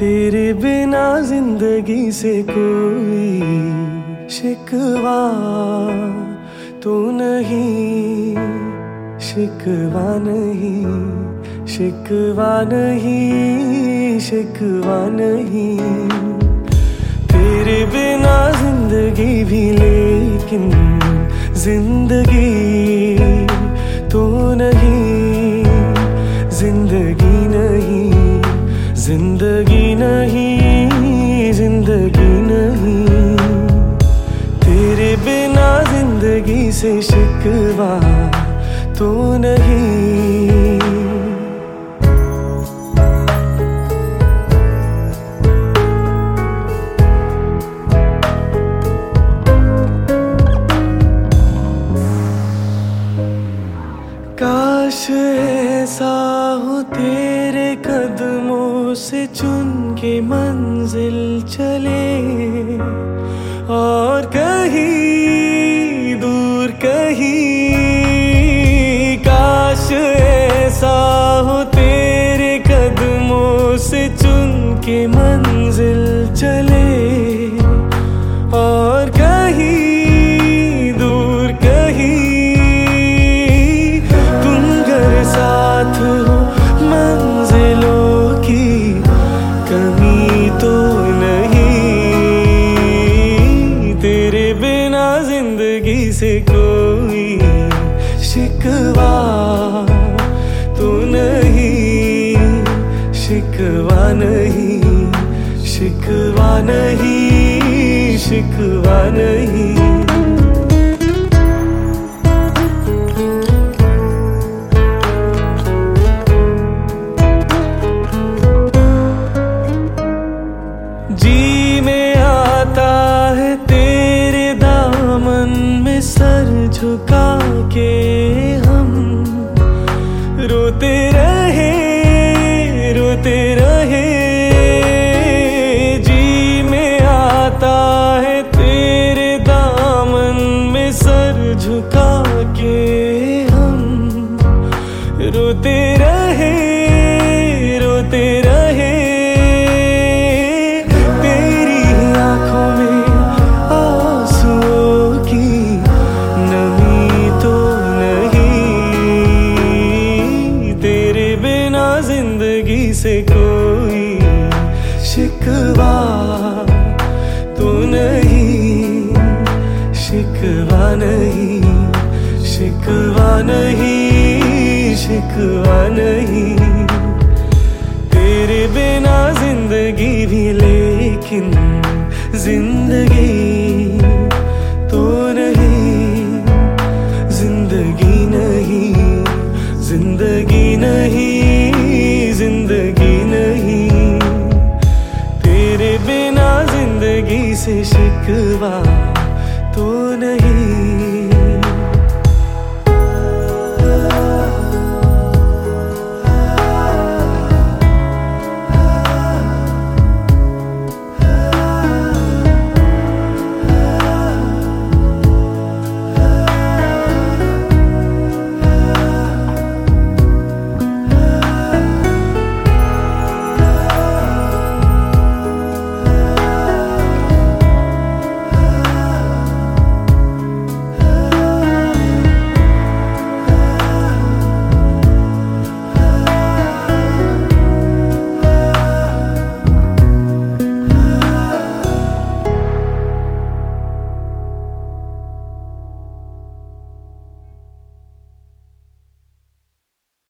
तेरे बिना जिंदगी से कोई शिकवा तो नहीं, शिकवा नहीं, शिकवा नहीं, शिकवा नहीं। तेरे बिना जिंदगी भी लेकिन जिंदगी तो नहीं, जिंदगी नहीं, जिंदगी नहीं, जिंदगी नहीं। तेरे बिना जिंदगी से शिकवा तो नहीं। काश ऐसा हो तेरे कदमों से चुन के मंजिल चले, और कहीं दूर कहीं। काश ऐसा हो तेरे कदमों से चुन के मंजिल चले, और कहीं दूर कहीं। साथ हो मंजिलों की कमी तो नहीं। तेरे बिना जिंदगी से कोई शिकवा तो नहीं, शिकवा नहीं, शिकवा नहीं, शिकवा नहीं। जी में आता है तेरे दामन में सर झुका के हम, रोते रहे, रोते रहे। जी में आता है तेरे दामन में सर झुका के हम, रोते रहे, रोते रहे। जिंदगी से कोई शिकवा तो नहीं, शिकवा नहीं, शिकवा नहीं, शिकवा नहीं। तेरे बिना जिंदगी भी लेकिन जिंदगी